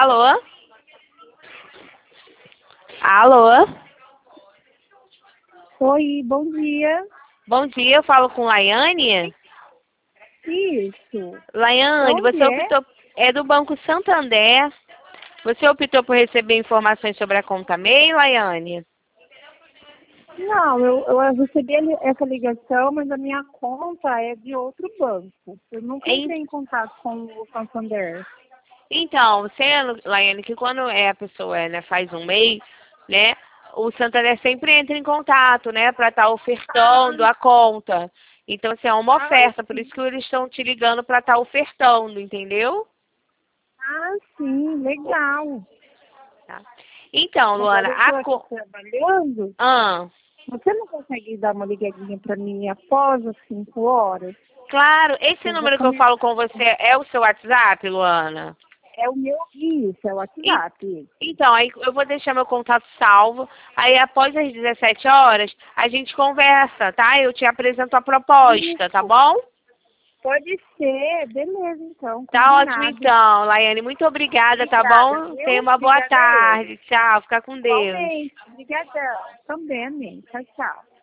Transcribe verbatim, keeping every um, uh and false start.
Alô? Alô? Oi, bom dia. Bom dia, eu falo com Laiane. Isso. Laiane, Onde você é? optou... É do Banco Santander. Você optou por receber informações sobre a conta MEI, Laiane? Não, eu, eu recebi ali- essa ligação, mas a minha conta é de outro banco. Eu nunca Em- entrei em contato com o Santander. Então, sendo, Laiane, que quando é a pessoa né, faz um MEI, né, o Santander sempre entra em contato, né, para estar ofertando a conta. Então, assim, é uma Ah, oferta, por isso que eles estão te ligando para estar ofertando, entendeu? ah, sim, legal. Tá. Então, Luana, Agora eu estou a aqui co... trabalhando. Ah, Você não consegue dar uma ligadinha para mim após as cinco horas? claro, esse Eu vou número que eu comer. falo com você é o seu WhatsApp, Luana? É o meu. Isso, é o E- WhatsApp. Então, aí eu vou deixar meu contato salvo. Aí após as dezessete horas, a gente conversa, tá? Eu te apresento a proposta, tá Isso. bom? Pode ser. Beleza, então. Tá ótimo Combinado. então, Laiane. Muito obrigada, tá Obrigada, bom? Tenha viu? uma boa Obrigada a eu. tarde. Tchau, fica com Deus. Igualmente. Obrigadão. Também, amém. Tchau, tchau.